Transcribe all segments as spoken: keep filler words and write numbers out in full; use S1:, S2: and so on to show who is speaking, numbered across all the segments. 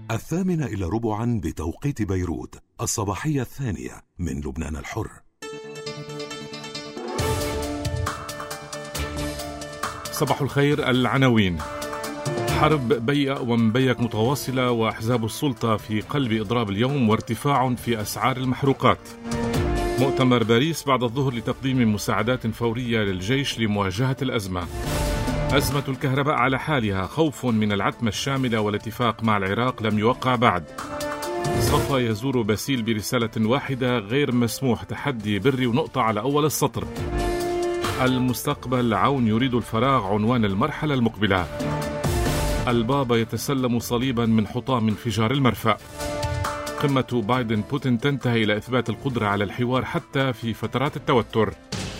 S1: الثامنة إلى ربعا بتوقيت بيروت، الصباحية الثانية من لبنان الحر.
S2: صباح الخير. العناوين: حرب بيئة ومبيك متواصلة وأحزاب السلطة في قلب إضراب اليوم وارتفاع في أسعار المحروقات. مؤتمر باريس بعد الظهر لتقديم مساعدات فورية للجيش لمواجهة الأزمة. أزمة الكهرباء على حالها، خوف من العتمة الشاملة والاتفاق مع العراق لم يوقع بعد. صفا يزور باسيل برسالة واحدة، غير مسموح تحدي بري ونقطة على أول السطر. المستقبل، عون يريد الفراغ عنوان المرحلة المقبلة. البابا يتسلم صليبا من حطام انفجار المرفأ. قمة بايدن بوتين تنتهي إلى إثبات القدرة على الحوار حتى في فترات التوتر.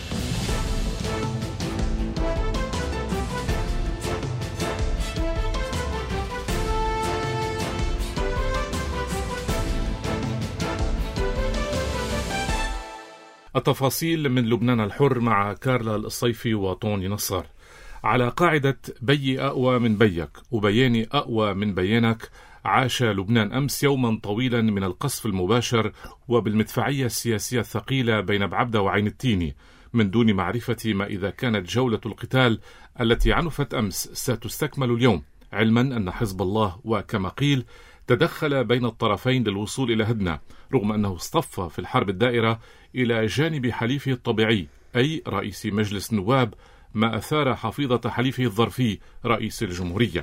S2: التفاصيل من لبنان الحر مع كارلا الصيفي وطوني نصار. على قاعدة بي أقوى من بيك وبياني أقوى من بيانك، عاش لبنان أمس يوما طويلا من القصف المباشر وبالمدفعية السياسية الثقيلة بين بعبدة وعين التيني، من دون معرفة ما إذا كانت جولة القتال التي عنفت أمس ستستكمل اليوم، علما أن حزب الله وكما قيل تدخل بين الطرفين للوصول إلى هدنة، رغم أنه اصطف في الحرب الدائرة إلى جانب حليفه الطبيعي أي رئيس مجلس النواب، ما أثار حفيظة حليفه الظرفي رئيس الجمهورية.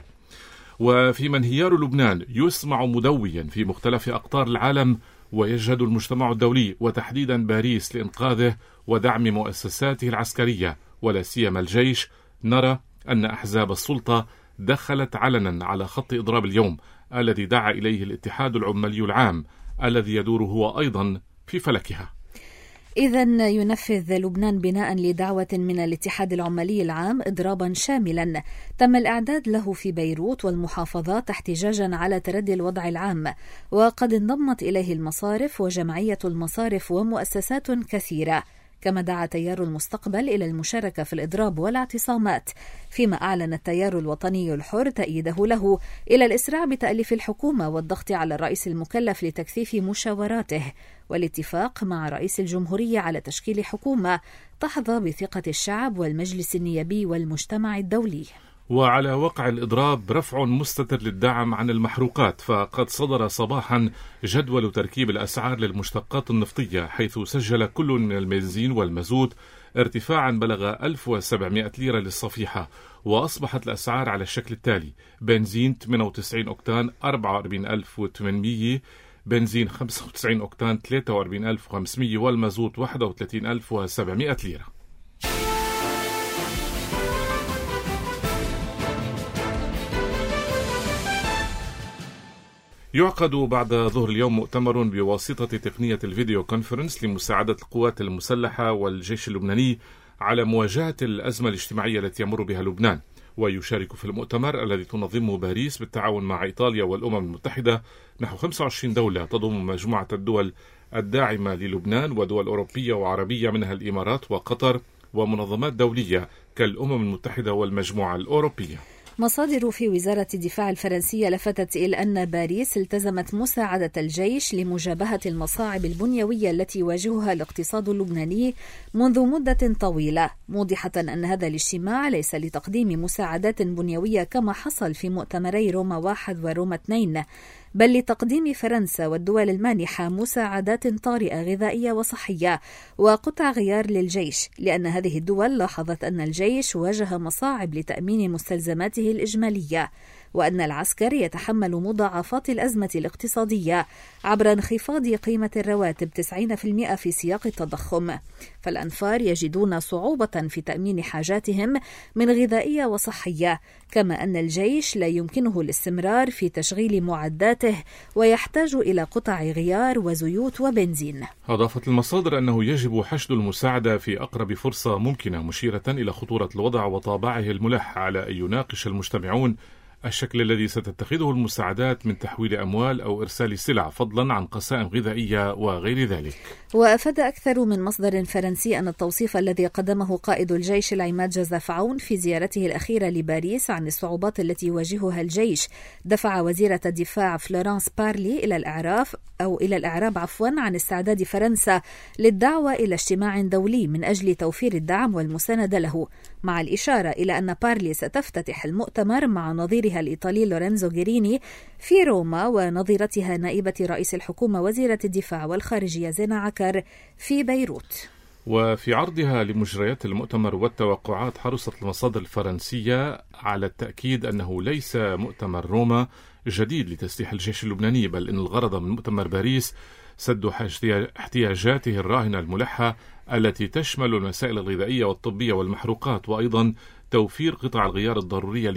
S2: وفيما انهيار لبنان يسمع مدويا في مختلف أقطار العالم، ويجهد المجتمع الدولي وتحديدا باريس لإنقاذه ودعم مؤسساته العسكرية ولا سيما الجيش، نرى أن أحزاب السلطة دخلت علنا على خط إضراب اليوم الذي دعا إليه الاتحاد العمالي العام الذي يدور هو أيضا في فلكها.
S3: إذن ينفذ لبنان بناء لدعوة من الاتحاد العمالي العام إضرابا شاملا تم الإعداد له في بيروت والمحافظات احتجاجا على تردي الوضع العام، وقد انضمت إليه المصارف وجمعية المصارف ومؤسسات كثيرة، كما دعا تيار المستقبل إلى المشاركة في الإضراب والاعتصامات، فيما أعلن التيار الوطني الحر تأييده له إلى الإسراع بتأليف الحكومة والضغط على الرئيس المكلف لتكثيف مشاوراته، والاتفاق مع رئيس الجمهورية على تشكيل حكومة تحظى بثقة الشعب والمجلس النيابي والمجتمع الدولي.
S2: وعلى وقع الإضراب رفع مستتر للدعم عن المحروقات، فقد صدر صباحا جدول تركيب الأسعار للمشتقات النفطية، حيث سجل كل من البنزين والمازوت ارتفاعا بلغ ألف وسبعمائة ليرة للصفيحة، وأصبحت الأسعار على الشكل التالي: بنزين ثمانية وتسعين أوكتان أربعة وأربعين ألف وثمانمائة، بنزين خمسة وتسعين أوكتان ثلاثة وأربعين ألف وخمسمائة، والمازوت واحد وثلاثين ألف وسبعمائة ليرة. يعقد بعد ظهر اليوم مؤتمر بواسطة تقنية الفيديو كونفرنس لمساعدة القوات المسلحة والجيش اللبناني على مواجهة الأزمة الاجتماعية التي يمر بها لبنان. ويشارك في المؤتمر الذي تنظمه باريس بالتعاون مع إيطاليا والأمم المتحدة نحو خمسة وعشرين دولة تضم مجموعة الدول الداعمة للبنان ودول أوروبية وعربية منها الإمارات وقطر، ومنظمات دولية كالأمم المتحدة والمجموعة الأوروبية.
S3: مصادر في وزارة الدفاع الفرنسية لفتت إلى أن باريس التزمت مساعدة الجيش لمجابهة المصاعب البنيوية التي يواجهها الاقتصاد اللبناني منذ مدة طويلة، موضحة أن هذا الاجتماع ليس لتقديم مساعدات بنيوية كما حصل في مؤتمري روما واحد وروما اثنين، بل لتقديم فرنسا والدول المانحة مساعدات طارئة غذائية وصحية وقطع غيار للجيش، لأن هذه الدول لاحظت أن الجيش واجه مصاعب لتأمين مستلزماته الإجمالية، وأن العسكر يتحمل مضاعفات الأزمة الاقتصادية عبر انخفاض قيمة الرواتب تسعين بالمئة في سياق التضخم، فالأنفار يجدون صعوبة في تأمين حاجاتهم من غذائية وصحية، كما أن الجيش لا يمكنه الاستمرار في تشغيل معداته ويحتاج إلى قطع غيار وزيوت وبنزين.
S2: أضافت المصادر أنه يجب حشد المساعدة في أقرب فرصة ممكنة، مشيرة إلى خطورة الوضع وطابعه الملح على أن يناقش المجتمعون الشكل الذي ستتخذه المساعدات من تحويل أموال أو إرسال سلع، فضلا عن قسائم غذائية وغير ذلك.
S3: وأفاد أكثر من مصدر فرنسي أن التوصيف الذي قدمه قائد الجيش العماد جوزيف عون في زيارته الأخيرة لباريس عن الصعوبات التي يواجهها الجيش دفع وزيرة الدفاع فلورانس بارلي إلى الإعراف أو إلى الإعراب عفوا عن استعداد فرنسا للدعوة إلى اجتماع دولي من أجل توفير الدعم والمساندة له، مع الإشارة إلى أن بارلي ستفتتح المؤتمر مع نظيرها الإيطالي لورينزو غيريني في روما ونظيرتها نائبة رئيس الحكومة وزيرة الدفاع والخارجية زينة عكر في بيروت.
S2: وفي عرضها لمجريات المؤتمر والتوقعات، حرصت المصادر الفرنسية على التأكيد أنه ليس مؤتمر روما جديد لتسليح الجيش اللبناني، بل إن الغرض من مؤتمر باريس سد احتياجاته الراهنة الملحة التي تشمل المسائل الغذائية والطبية والمحروقات، وأيضا توفير قطع الغيار الضرورية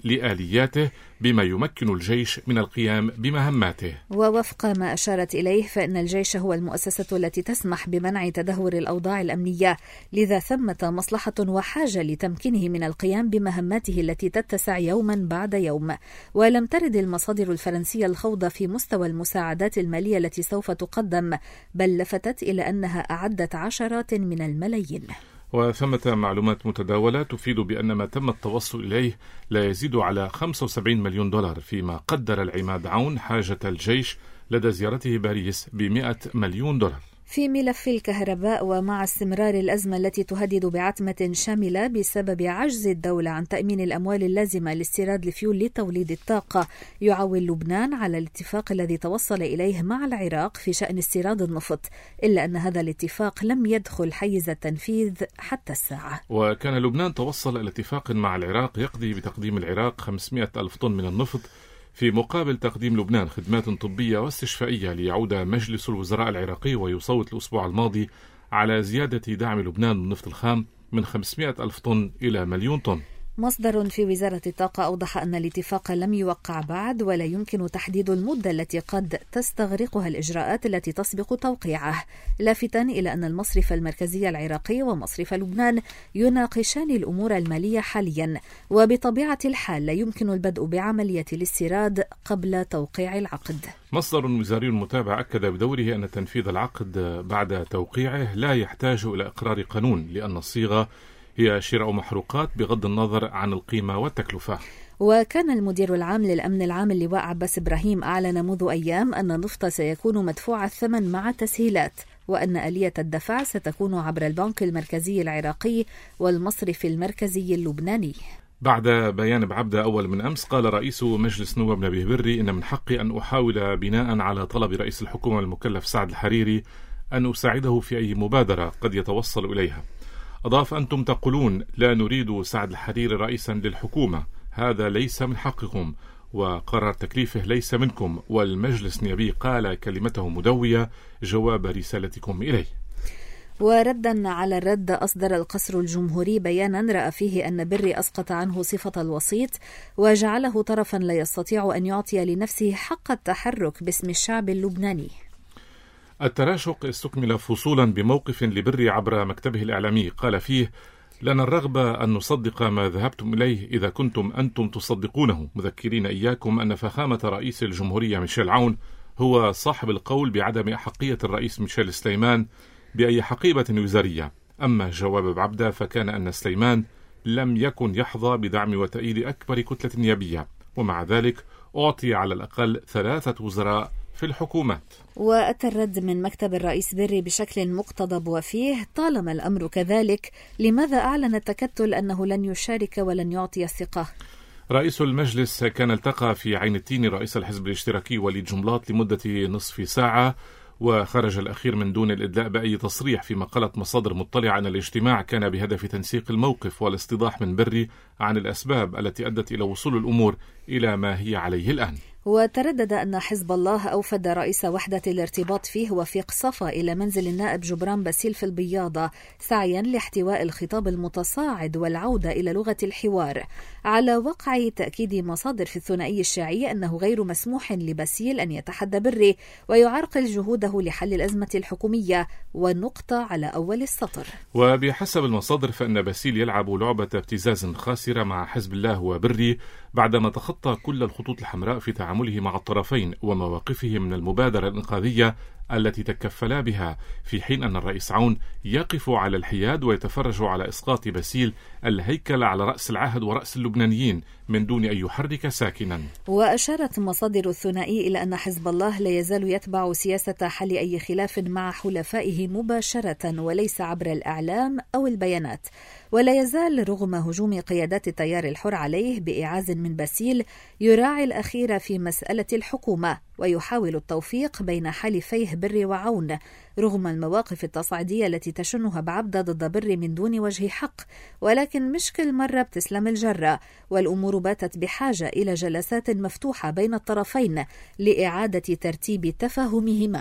S2: لآلياته بما يمكن الجيش من القيام بمهماته.
S3: ووفق ما أشارت إليه فإن الجيش هو المؤسسة التي تسمح بمنع تدهور الأوضاع الأمنية، لذا ثمة مصلحة وحاجة لتمكينه من القيام بمهماته التي تتسع يوما بعد يوم. ولم ترد المصادر الفرنسية الخوض في مستوى المساعدات المالية التي سوف تقدم، بل لفتت إلى أنها أعدت عشرات من الملايين.
S2: وثمة معلومات متداولة تفيد بأن ما تم التوصل إليه لا يزيد على خمسة وسبعين مليون دولار، فيما قدر العماد عون حاجة الجيش لدى زيارته باريس بمئة مليون دولار.
S3: في ملف الكهرباء، ومع استمرار الأزمة التي تهدد بعتمة شاملة بسبب عجز الدولة عن تأمين الأموال اللازمة لاستيراد الفيول لتوليد الطاقة، يعول لبنان على الاتفاق الذي توصل إليه مع العراق في شأن استيراد النفط، إلا أن هذا الاتفاق لم يدخل حيز التنفيذ حتى الساعة.
S2: وكان لبنان توصل إلى اتفاق مع العراق يقضي بتقديم العراق خمسمئة ألف طن من النفط في مقابل تقديم لبنان خدمات طبية واستشفائية، ليعود مجلس الوزراء العراقي ويصوت الأسبوع الماضي على زيادة دعم لبنان بالنفط الخام من خمسمئة ألف طن إلى مليون طن.
S3: مصدر في وزارة الطاقة أوضح أن الاتفاق لم يوقع بعد، ولا يمكن تحديد المدة التي قد تستغرقها الإجراءات التي تسبق توقيعه، لافتا إلى أن المصرف المركزي العراقي ومصرف لبنان يناقشان الأمور المالية حاليا، وبطبيعة الحال لا يمكن البدء بعملية الاستيراد قبل توقيع العقد.
S2: مصدر وزاري متابع أكد بدوره أن تنفيذ العقد بعد توقيعه لا يحتاج إلى إقرار قانون، لأن الصيغة هي شراء محروقات بغض النظر عن القيمة والتكلفة.
S3: وكان المدير العام للأمن العام اللواء عباس إبراهيم أعلن منذ أيام أن النفط سيكون مدفوع الثمن مع تسهيلات، وأن آلية الدفع ستكون عبر البنك المركزي العراقي والمصرف المركزي اللبناني.
S2: بعد بيان بعبدة أول من أمس، قال رئيس مجلس نواب نبيه بري إن من حقي أن أحاول بناء على طلب رئيس الحكومة المكلف سعد الحريري أن أساعده في أي مبادرة قد يتوصل إليها. أضاف: أنتم تقولون لا نريد سعد الحريري رئيسا للحكومة، هذا ليس من حقكم، وقرار تكليفه ليس منكم، والمجلس النيابي قال كلمته مدوية جواب رسالتكم إليه.
S3: وردا على الرد، أصدر القصر الجمهوري بيانا رأى فيه أن بري أسقط عنه صفة الوسيط وجعله طرفا لا يستطيع أن يعطي لنفسه حق التحرك باسم الشعب اللبناني.
S2: التراشق استكمل فصولا بموقف لبري عبر مكتبه الإعلامي، قال فيه: لنا الرغبة أن نصدق ما ذهبتم إليه إذا كنتم أنتم تصدقونه، مذكرين إياكم أن فخامة رئيس الجمهورية ميشيل عون هو صاحب القول بعدم أحقية الرئيس ميشيل سليمان بأي حقيبة وزارية. أما جواب بعبدة فكان أن سليمان لم يكن يحظى بدعم وتأييد أكبر كتلة نيابية، ومع ذلك أعطي على الأقل ثلاثة وزراء في الحكومات.
S3: وأتى الرد من مكتب الرئيس بري بشكل مقتضب وفيه: طالما الأمر كذلك لماذا أعلن التكتل أنه لن يشارك ولن يعطي الثقة؟
S2: رئيس المجلس كان التقى في عين التين رئيس الحزب الاشتراكي وليد جنبلاط لمدة نصف ساعة، وخرج الأخير من دون الإدلاء بأي تصريح، فيما قالت مصادر مطلعة أن الاجتماع كان بهدف تنسيق الموقف والاستيضاح من بري عن الأسباب التي أدت إلى وصول الأمور إلى ما هي عليه الآن.
S3: وتردد أن حزب الله أوفد رئيس وحدة الارتباط فيه وفيق صفا إلى منزل النائب جبران باسيل في البياضة، سعيا لاحتواء الخطاب المتصاعد والعودة إلى لغة الحوار، على وقع تأكيد مصادر في الثنائي الشيعي أنه غير مسموح لباسيل أن يتحدى بري ويعرقل جهوده لحل الأزمة الحكومية، والنقطة على أول السطر.
S2: وبحسب المصادر فإن باسيل يلعب لعبة ابتزاز خاسرة مع حزب الله وبري بعدما تخطى كل الخطوط الحمراء في تعامله مع الطرفين ومواقفه من المبادرة الإنقاذية التي تكفلا بها، في حين أن الرئيس عون يقف على الحياد ويتفرج على إسقاط باسيل الهيكل على رأس العهد ورأس اللبنانيين من دون أن يحرك ساكنا.
S3: وأشارت مصادر الثنائي إلى أن حزب الله لا يزال يتبع سياسة حل أي خلاف مع حلفائه مباشرة وليس عبر الإعلام أو البيانات، ولا يزال رغم هجوم قيادات التيار الحر عليه بإعاز من باسيل يراعي الأخير في مسألة الحكومة ويحاول التوفيق بين حلفيه بري وعون رغم المواقف التصعيدية التي تشنها بعبدة ضد بري من دون وجه حق، ولكن مش كل مرة بتسلم الجرة، والأمور باتت بحاجة إلى جلسات مفتوحة بين الطرفين لإعادة ترتيب تفاهمهما.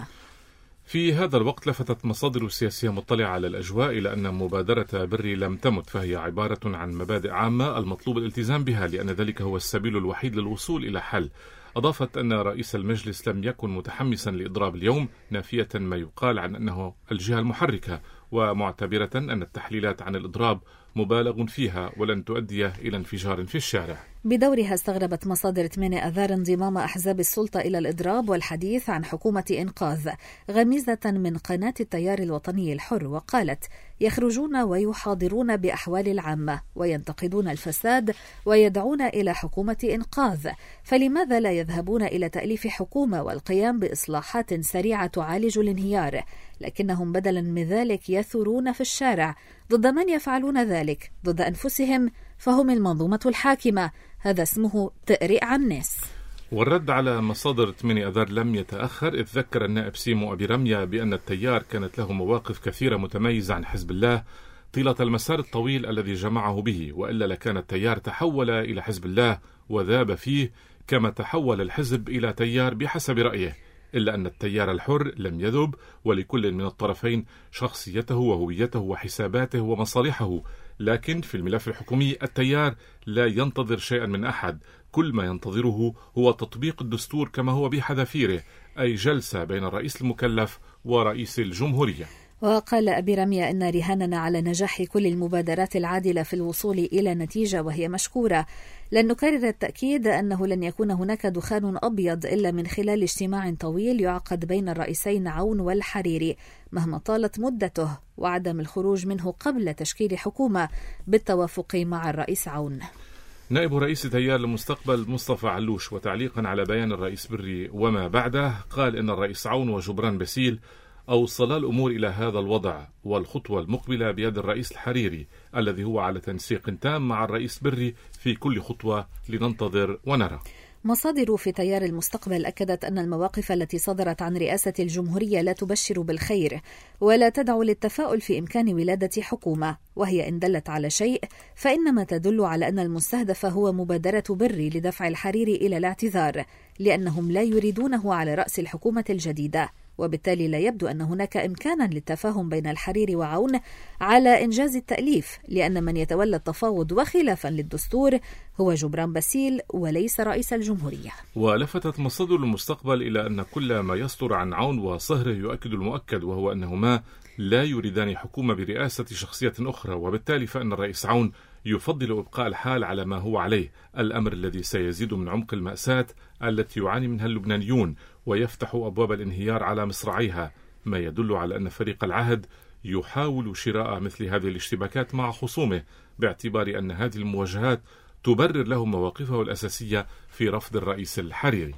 S2: في هذا الوقت لفتت مصادر سياسية مطلعة على الأجواء إلى أن مبادرة بري لم تمت، فهي عبارة عن مبادئ عامة المطلوب الالتزام بها لأن ذلك هو السبيل الوحيد للوصول إلى حل. أضافت أن رئيس المجلس لم يكن متحمسا لإضراب اليوم، نافية ما يقال عن أنه الجهة المحركة، ومعتبرة أن التحليلات عن الإضراب مبالغ فيها ولن تؤدي إلى انفجار في الشارع.
S3: بدورها استغربت مصادر ثمانية آذار انضمام أحزاب السلطة إلى الإضراب والحديث عن حكومة إنقاذ غميزة من قناة التيار الوطني الحر، وقالت: يخرجون ويحاضرون بأحوال العامة وينتقدون الفساد ويدعون إلى حكومة إنقاذ، فلماذا لا يذهبون إلى تأليف حكومة والقيام بإصلاحات سريعة تعالج الانهيار؟ لكنهم بدلا من ذلك يثورون في الشارع ضد من يفعلون ذلك، ضد أنفسهم، فهم المنظومة الحاكمة. هذا اسمه تأريء عن الناس.
S2: والرد على مصادر ثمانية آذار لم يتأخر، إذ ذكر النائب سيمو أبي رمية بأن التيار كانت له مواقف كثيرة متميزة عن حزب الله طيلة المسار الطويل الذي جمعه به، وإلا لكان التيار تحول إلى حزب الله وذاب فيه كما تحول الحزب إلى تيار بحسب رأيه، إلا أن التيار الحر لم يذب، ولكل من الطرفين شخصيته وهويته وحساباته ومصالحه. لكن في الملف الحكومي التيار لا ينتظر شيئا من أحد، كل ما ينتظره هو تطبيق الدستور كما هو بحذافيره، أي جلسة بين الرئيس المكلف ورئيس الجمهورية.
S3: وقال أبي رمية إن رهاننا على نجاح كل المبادرات العادلة في الوصول إلى نتيجة وهي مشكورة، لن نكرر التأكيد أنه لن يكون هناك دخان أبيض إلا من خلال اجتماع طويل يعقد بين الرئيسين عون والحريري مهما طالت مدته، وعدم الخروج منه قبل تشكيل حكومة بالتوافق مع الرئيس عون.
S2: نائب رئيس تيار المستقبل مصطفى علوش، وتعليقا على بيان الرئيس بري وما بعده، قال إن الرئيس عون وجبران باسيل أوصلا الأمور إلى هذا الوضع، والخطوة المقبلة بيد الرئيس الحريري الذي هو على تنسيق تام مع الرئيس بري في كل خطوة، لننتظر ونرى.
S3: مصادر في تيار المستقبل أكدت أن المواقف التي صدرت عن رئاسة الجمهورية لا تبشر بالخير ولا تدعو للتفاؤل في إمكان ولادة حكومة، وهي إن دلت على شيء فإنما تدل على أن المستهدف هو مبادرة بري لدفع الحريري إلى الاعتذار، لأنهم لا يريدونه على رأس الحكومة الجديدة، وبالتالي لا يبدو أن هناك إمكانا للتفاهم بين الحريري وعون على إنجاز التأليف، لأن من يتولى التفاوض وخلافا للدستور هو جبران باسيل وليس رئيس الجمهورية.
S2: ولفتت مصادر المستقبل إلى أن كل ما يصدر عن عون وصهره يؤكد المؤكد، وهو أنهما لا يريدان حكومة برئاسة شخصية أخرى، وبالتالي فإن الرئيس عون يفضل إبقاء الحال على ما هو عليه، الأمر الذي سيزيد من عمق المأساة التي يعاني منها اللبنانيون ويفتح أبواب الانهيار على مصراعيها، ما يدل على أن فريق العهد يحاول شراء مثل هذه الاشتباكات مع خصومه، باعتبار أن هذه المواجهات تبرر له مواقفه الأساسية في رفض الرئيس الحريري.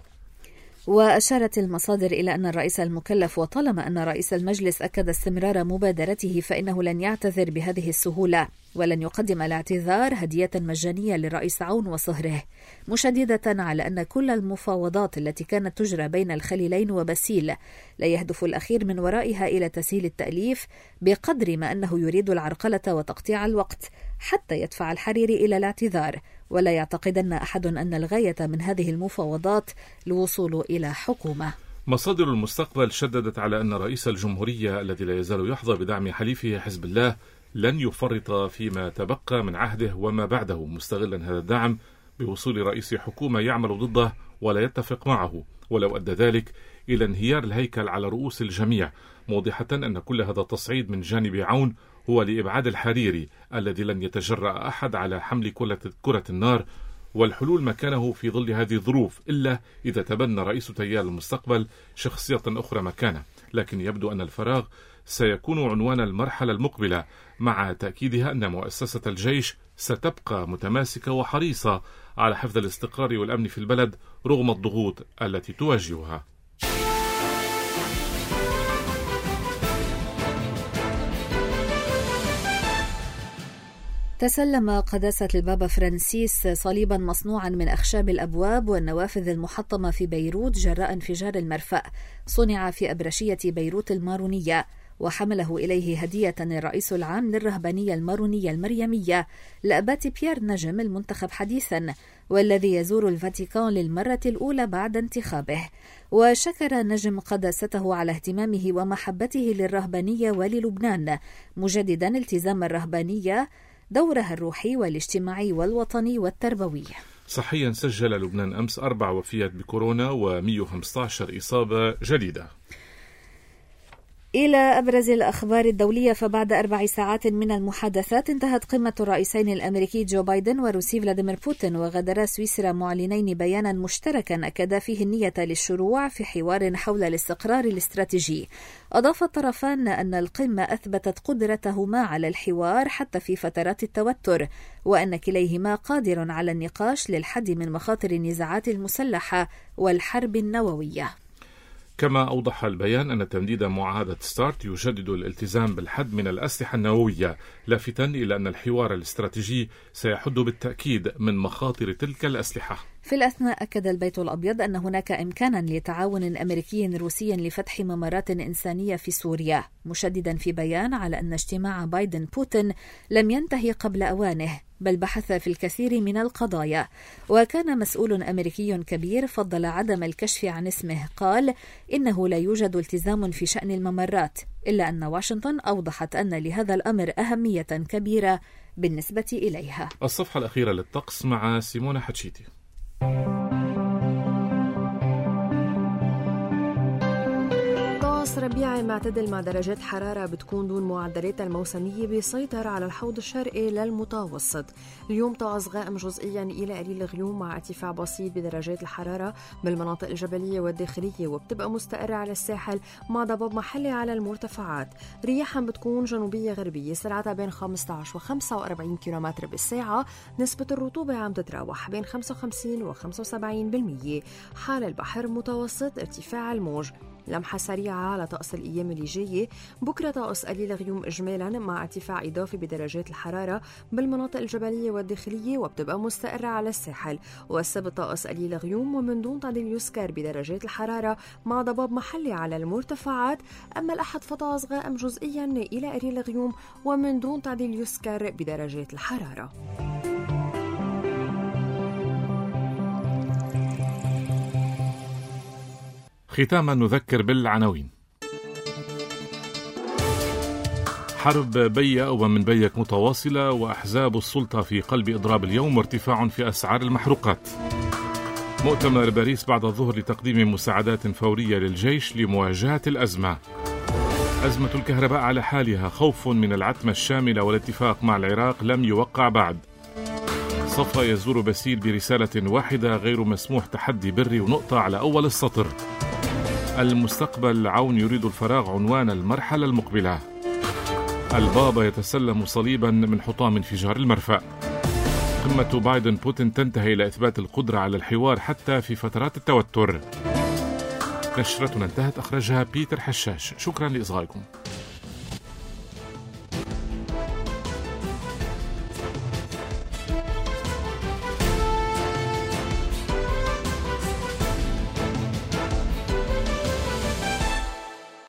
S3: وأشارت المصادر إلى أن الرئيس المكلف، وطالما أن رئيس المجلس أكد استمرار مبادرته، فإنه لن يعتذر بهذه السهولة ولن يقدم الاعتذار هدية مجانية للرئيس عون وصهره، مشددة على أن كل المفاوضات التي كانت تجرى بين الخليلين وباسيل لا يهدف الأخير من ورائها إلى تسهيل التأليف بقدر ما أنه يريد العرقلة وتقطيع الوقت حتى يدفع الحريري إلى الاعتذار، ولا يعتقدن أحد أن الغاية من هذه المفاوضات الوصول إلى حكومة.
S2: مصادر المستقبل شددت على أن رئيس الجمهورية الذي لا يزال يحظى بدعم حليفه حزب الله لن يفرط فيما تبقى من عهده وما بعده، مستغلا هذا الدعم بوصول رئيس حكومة يعمل ضده ولا يتفق معه، ولو أدى ذلك إلى انهيار الهيكل على رؤوس الجميع، موضحة أن كل هذا التصعيد من جانب عون هو لإبعاد الحريري الذي لن يتجرأ أحد على حمل كرة النار والحلول مكانه في ظل هذه الظروف، إلا إذا تبنى رئيس تيار المستقبل شخصية أخرى مكانه. لكن يبدو أن الفراغ سيكون عنوان المرحلة المقبلة، مع تأكيدها أن مؤسسة الجيش ستبقى متماسكة وحريصة على حفظ الاستقرار والأمن في البلد رغم الضغوط التي تواجهها.
S3: تسلم قداسة البابا فرانسيس صليبا مصنوعا من أخشاب الأبواب والنوافذ المحطمة في بيروت جراء انفجار المرفأ، صنع في أبرشية بيروت المارونية، وحمله إليه هدية الرئيس العام للرهبانية المارونية المريمية لأبات بيير نجم المنتخب حديثا، والذي يزور الفاتيكان للمرة الأولى بعد انتخابه. وشكر نجم قداسته على اهتمامه ومحبته للرهبانية وللبنان، مجددا التزام الرهبانية دورها الروحي والاجتماعي والوطني والتربوي.
S2: صحيا سجل لبنان أمس أربع وفيات بكورونا ومئة وخمسة عشر إصابة جديدة.
S3: إلى أبرز الأخبار الدولية، فبعد أربع ساعات من المحادثات انتهت قمة الرئيسين الأمريكي جو بايدن والروسي فلاديمير بوتين، وغادرا سويسرا معلنين بيانا مشتركا أكدا فيه النية للشروع في حوار حول الاستقرار الاستراتيجي. أضاف الطرفان أن القمة أثبتت قدرتهما على الحوار حتى في فترات التوتر، وأن كليهما قادر على النقاش للحد من مخاطر النزاعات المسلحة والحرب النووية.
S2: كما أوضح البيان أن تمديد معاهدة ستارت يجدد الالتزام بالحد من الأسلحة النووية، لافتا إلى أن الحوار الاستراتيجي سيحد بالتأكيد من مخاطر تلك الأسلحة.
S3: في الأثناء أكد البيت الأبيض أن هناك إمكانا لتعاون أمريكي روسي لفتح ممرات إنسانية في سوريا، مشددا في بيان على أن اجتماع بايدن بوتين لم ينتهي قبل أوانه، بل بحث في الكثير من القضايا. وكان مسؤول أمريكي كبير فضل عدم الكشف عن اسمه، قال إنه لا يوجد التزام في شأن الممرات، إلا أن واشنطن أوضحت أن لهذا الأمر أهمية كبيرة بالنسبة إليها.
S2: الصفحة الأخيرة للطقس مع سيمونة حتشيتي.
S4: ربيعي معتدل مع درجات حرارة بتكون دون معدلات الموسمية بيسيطر على الحوض الشرقي للمتوسط. اليوم طقس غائم جزئيا إلى قليل غيوم مع ارتفاع بسيط بدرجات الحرارة بالمناطق الجبلية والداخلية، وبتبقى مستقرة على الساحل مع ضباب محلي على المرتفعات. رياحا بتكون جنوبية غربية سرعتها بين خمسة عشر و خمسة وأربعين كيلومتر بالساعة. نسبة الرطوبة عم تتراوح بين خمسة وخمسين و خمسة وسبعين بالمية. حال البحر متوسط ارتفاع الموج. لمحة سريعة على طقس الأيام اللي جاية. بكرة طقس قليل غيوم إجمالا مع ارتفاع إضافي بدرجات الحرارة بالمناطق الجبلية والداخلية، وبتبقى مستقرة على الساحل. والسبت طقس قليل غيوم ومن دون تعديل يسكر بدرجات الحرارة مع ضباب محلي على المرتفعات. أما الأحد فطقس غائم جزئيا إلى قليل غيوم ومن دون تعديل يسكر بدرجات الحرارة.
S2: ختاما نذكر بالعناوين. حرب بيا ومن بيك متواصلة، وأحزاب السلطة في قلب إضراب اليوم، وارتفاع في أسعار المحروقات. مؤتمر باريس بعد الظهر لتقديم مساعدات فورية للجيش لمواجهة الأزمة. أزمة الكهرباء على حالها، خوف من العتمة الشاملة والاتفاق مع العراق لم يوقع بعد. صفا يزور باسيل برسالة واحدة، غير مسموح تحدي بري ونقطة على أول السطر. المستقبل عون يريد الفراغ عنوان المرحلة المقبلة. البابا يتسلم صليبا من حطام انفجار المرفأ. قمة بايدن بوتين تنتهي إلى إثبات القدرة على الحوار حتى في فترات التوتر. نشرتنا انتهت، أخرجها بيتر حشاش. شكرا لإصغائكم.